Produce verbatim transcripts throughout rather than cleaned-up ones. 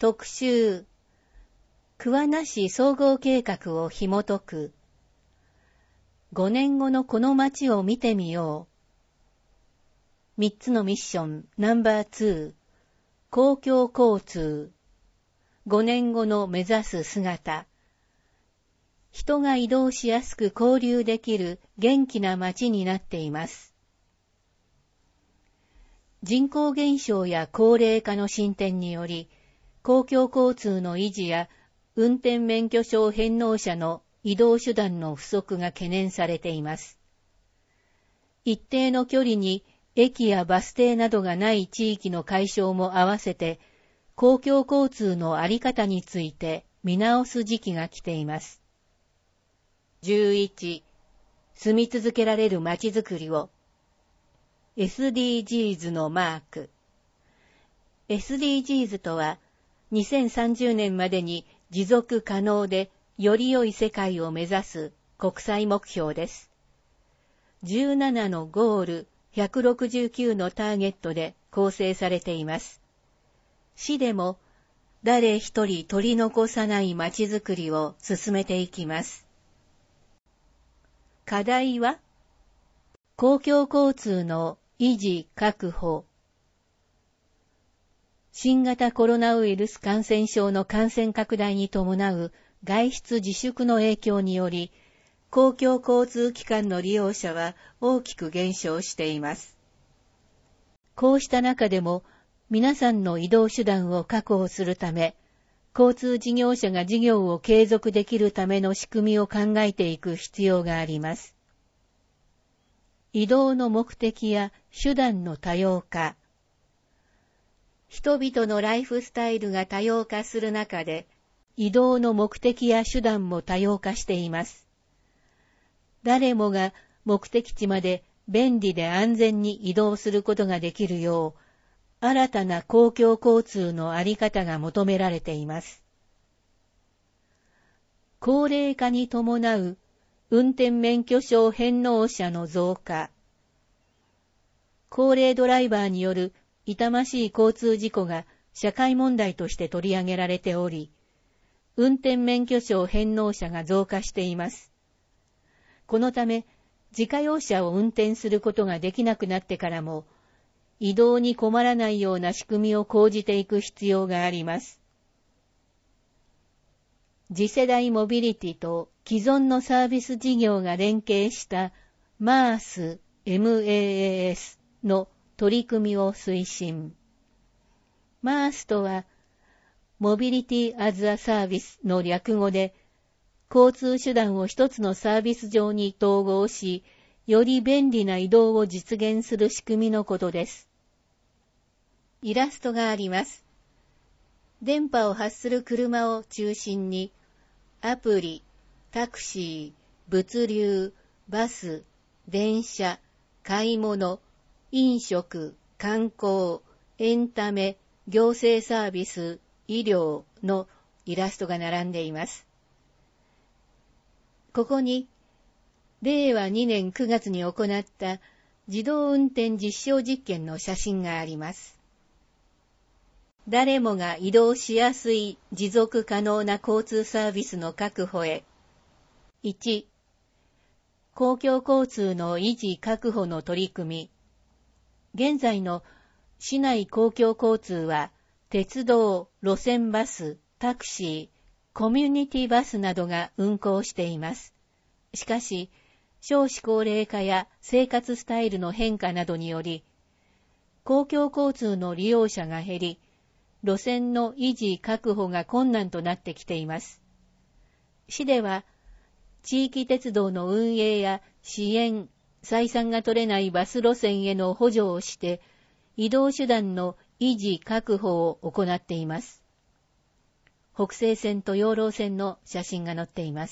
特集、桑名市総合計画を紐解く。ごねんごのこの街を見てみよう。みっつのミッションナンバーツー、公共交通。ごねんごの目指す姿。人が移動しやすく交流できる元気な街になっています。人口減少や高齢化の進展により、公共交通の維持や運転免許証返納者の移動手段の不足が懸念されています。一定の距離に駅やバス停などがない地域の解消も合わせて、公共交通のあり方について見直す時期が来ています。じゅういち、住み続けられる街づくりを。エスディージーズ のマーク。エスディージーズ とは、にせんさんじゅうねんまでに持続可能でより良い世界を目指す国際目標です。じゅうななのゴール、ひゃくろくじゅうきゅうのターゲットで構成されています。市でも、誰一人取り残さない街づくりを進めていきます。課題は、公共交通の維持確保。新型コロナウイルス感染症の感染拡大に伴う外出自粛の影響により、公共交通機関の利用者は大きく減少しています。こうした中でも、皆さんの移動手段を確保するため、交通事業者が事業を継続できるための仕組みを考えていく必要があります。移動の目的や手段の多様化。人々のライフスタイルが多様化する中で、移動の目的や手段も多様化しています。誰もが目的地まで便利で安全に移動することができるよう、新たな公共交通の在り方が求められています。高齢化に伴う運転免許証返納者の増加。高齢ドライバーによる痛ましい交通事故が社会問題として取り上げられており、運転免許証返納者が増加しています。このため、自家用車を運転することができなくなってからも、移動に困らないような仕組みを講じていく必要があります。次世代モビリティと既存のサービス事業が連携したマース、エムエーエス の取り組みを推進。マース とは、モビリティ・アズ・ア・サービスの略語で、交通手段を一つのサービス上に統合し、より便利な移動を実現する仕組みのことです。イラストがあります。電波を発する車を中心に、アプリ、タクシー、物流、バス、電車、買い物、飲食、観光、エンタメ、行政サービス、医療のイラストが並んでいます。ここに、れいわにねんくがつに行った自動運転実証実験の写真があります。誰もが移動しやすい持続可能な交通サービスの確保へ。いち、公共交通の維持確保の取り組み。現在の市内公共交通は、鉄道、路線バス、タクシー、コミュニティバスなどが運行しています。しかし、少子高齢化や生活スタイルの変化などにより、公共交通の利用者が減り、路線の維持確保が困難となってきています。市では、地域鉄道の運営や支援、採算が取れないバス路線への補助をして、移動手段の維持確保を行っています。北西線と養老線の写真が載っています。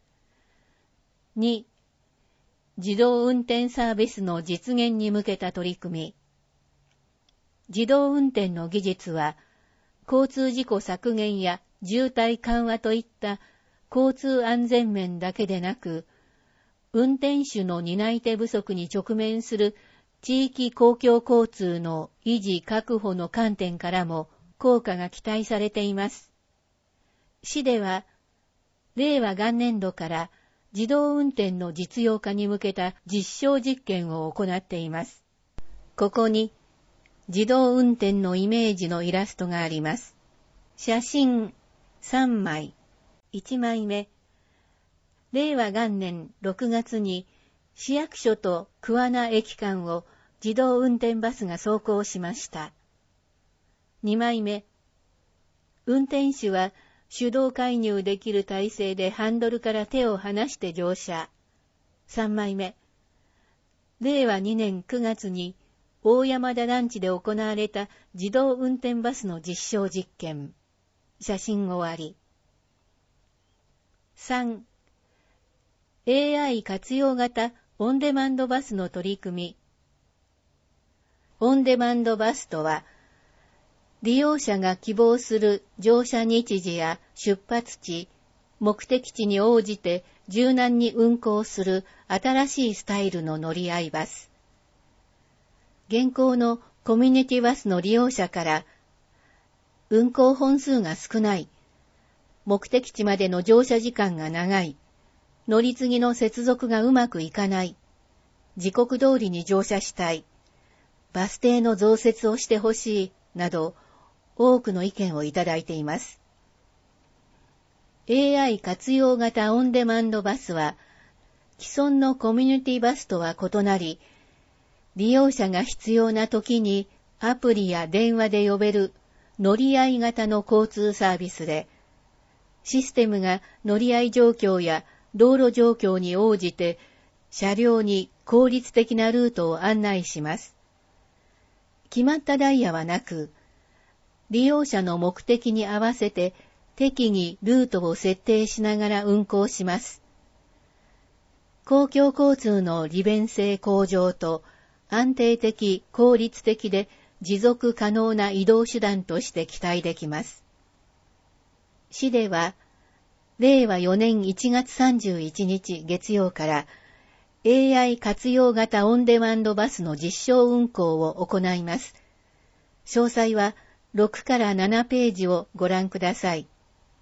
に、自動運転サービスの実現に向けた取り組み。自動運転の技術は、交通事故削減や渋滞緩和といった交通安全面だけでなく、運転手の担い手不足に直面する地域公共交通の維持確保の観点からも効果が期待されています。市では、令和元年度から自動運転の実用化に向けた実証実験を行っています。ここに自動運転のイメージのイラストがあります。写真さんまい。いちまいめ。令和元年ろくがつに市役所と桑名駅間を自動運転バスが走行しました。にまいめ。運転手は手動介入できる体勢でハンドルから手を離して乗車。さんまいめ。令和にねんくがつに大山田団地で行われた自動運転バスの実証実験。写真終わり。さん. エーアイ 活用型オンデマンドバスの取り組み。オンデマンドバスとは、利用者が希望する乗車日時や出発地、目的地に応じて柔軟に運行する新しいスタイルの乗り合いバス。現行のコミュニティバスの利用者から、運行本数が少ない、目的地までの乗車時間が長い、乗り継ぎの接続がうまくいかない、時刻通りに乗車したい、バス停の増設をしてほしい、など、多くの意見をいただいています。エーアイ 活用型オンデマンドバスは、既存のコミュニティバスとは異なり、利用者が必要な時にアプリや電話で呼べる乗り合い型の交通サービスで、システムが乗り合い状況や道路状況に応じて車両に効率的なルートを案内します。決まったダイヤはなく、利用者の目的に合わせて適宜ルートを設定しながら運行します。公共交通の利便性向上と安定的、効率的で持続可能な移動手段として期待できます。市では、れいわよねんいちがつさんじゅういちにち月曜から エーアイ 活用型オンデマンドバスの実証運行を行います。詳細はろくからななページをご覧ください。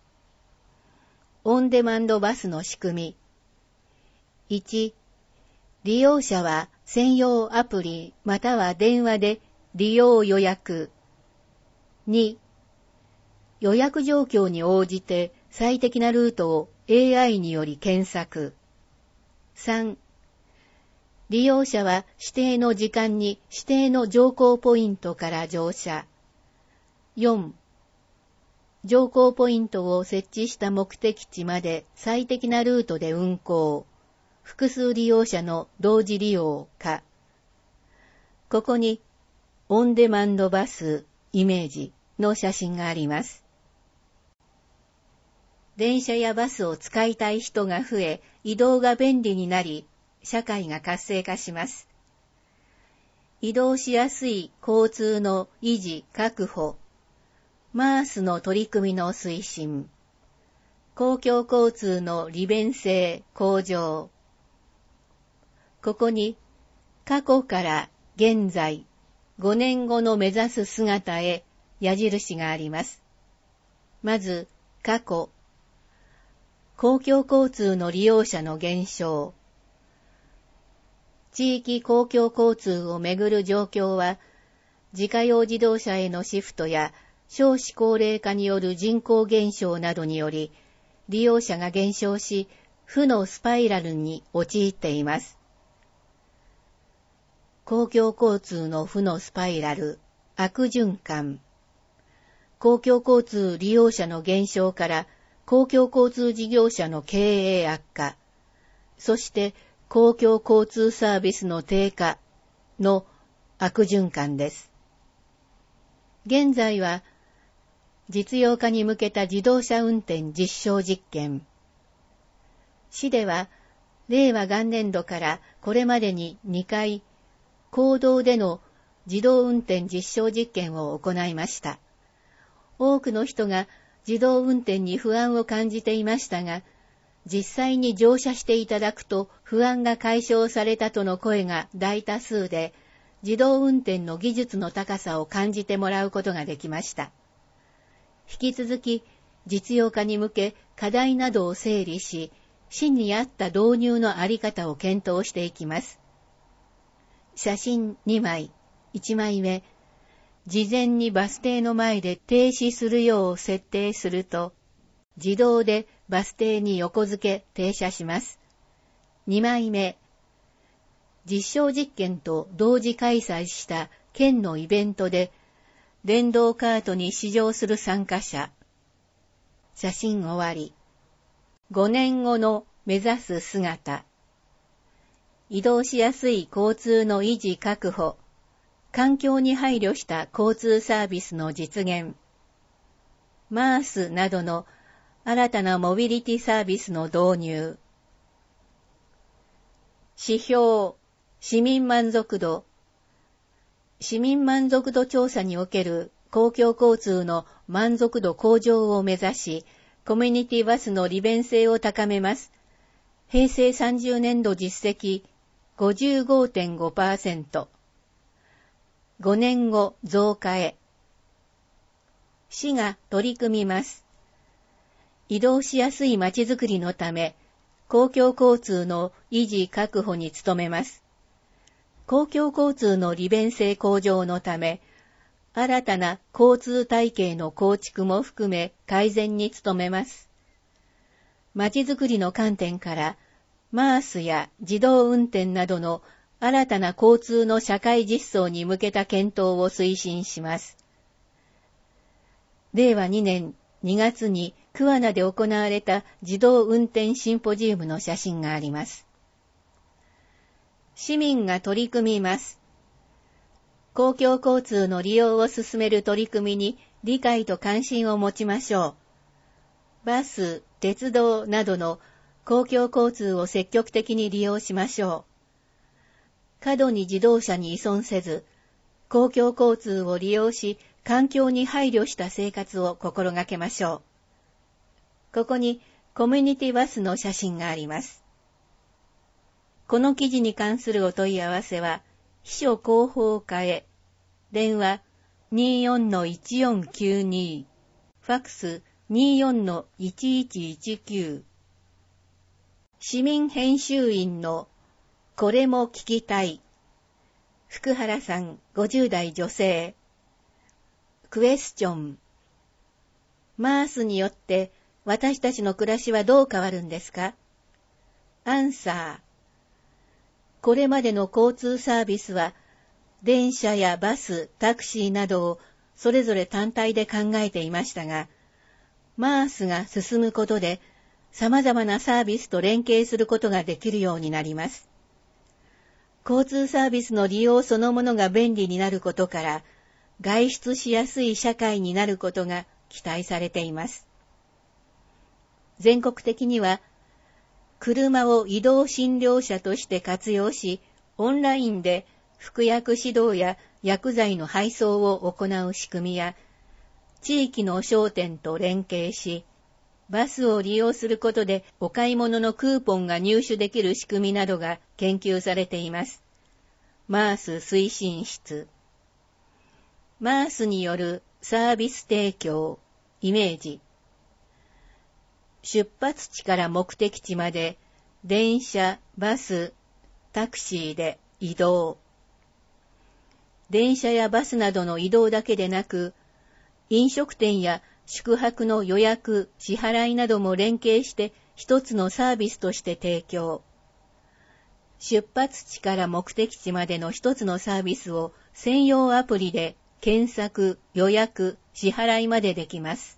オンデマンドバスの仕組み。いち. 利用者は専用アプリまたは電話で利用予約。に. 予約状況に応じて最適なルートを エーアイ により検索。さん. 利用者は指定の時間に指定の乗降ポイントから乗車。よん. 乗降ポイントを設置した目的地まで最適なルートで運行。複数利用者の同時利用か。ここにオンデマンドバスイメージの写真があります。電車やバスを使いたい人が増え、移動が便利になり、社会が活性化します。移動しやすい交通の維持・確保。マースの取り組みの推進。公共交通の利便性向上。ここに過去から現在、ごねんごの目指す姿へ矢印があります。まず過去。公共交通の利用者の減少。地域公共交通をめぐる状況は、自家用自動車へのシフトや少子高齢化による人口減少などにより、利用者が減少し、負のスパイラルに陥っています。公共交通の負のスパイラル、悪循環。公共交通利用者の減少から公共交通事業者の経営悪化、そして公共交通サービスの低下の悪循環です。現在は実用化に向けた自動車運転実証実験。市ではれいわ元年度からこれまでににかい公道での自動運転実証実験を行いました。多くの人が自動運転に不安を感じていましたが、実際に乗車していただくと不安が解消されたとの声が大多数で、自動運転の技術の高さを感じてもらうことができました。 引き続き実用化に向け課題などを整理し、真に合った導入のあり方を検討していきます。写真にまい。いちまいめ。事前にバス停の前で停止するよう設定すると、自動でバス停に横付け停車します。にまいめ。実証実験と同時開催した県のイベントで、電動カートに試乗する参加者。写真終わり。ごねんごの目指す姿。移動しやすい交通の維持確保。環境に配慮した交通サービスの実現。マースなどの新たなモビリティサービスの導入。指標、市民満足度。市民満足度調査における公共交通の満足度向上を目指し、コミュニティバスの利便性を高めます。へいせいさんじゅうねんど実績 ごじゅうごてんごパーセント。ごねんご増加へ。市が取り組みます。移動しやすいまちづくりのため、公共交通の維持確保に努めます。公共交通の利便性向上のため、新たな交通体系の構築も含め改善に努めます。まちづくりの観点から、マースや自動運転などの新たな交通の社会実装に向けた検討を推進します。れいわにねんにがつに桑名で行われた自動運転シンポジウムの写真があります。市民が取り組みます。公共交通の利用を進める取り組みに理解と関心を持ちましょう。バス、鉄道などの公共交通を積極的に利用しましょう。過度に自動車に依存せず、公共交通を利用し、環境に配慮した生活を心がけましょう。ここにコミュニティバスの写真があります。この記事に関するお問い合わせは、秘書広報課へ、電話 にじゅうよんのいちよんきゅうに、ファックス にじゅうよんのいちいちいちきゅう、市民編集員のこれも聞きたい、福原さんごじゅうだい女性、クエスチョン、マースによって私たちの暮らしはどう変わるんですか？アンサー、これまでの交通サービスは、電車やバス、タクシーなどをそれぞれ単体で考えていましたが、マースが進むことで、様々なサービスと連携することができるようになります。交通サービスの利用そのものが便利になることから、外出しやすい社会になることが期待されています。全国的には、車を移動診療車として活用し、オンラインで服薬指導や薬剤の配送を行う仕組みや、地域の商店と連携し、バスを利用することでお買い物のクーポンが入手できる仕組みなどが研究されています。マース推進室。マースによるサービス提供、イメージ。出発地から目的地まで電車、バス、タクシーで移動。電車やバスなどの移動だけでなく、飲食店や宿泊の予約、支払いなども連携して一つのサービスとして提供。出発地から目的地までの一つのサービスを専用アプリで検索、予約、支払いまでできます。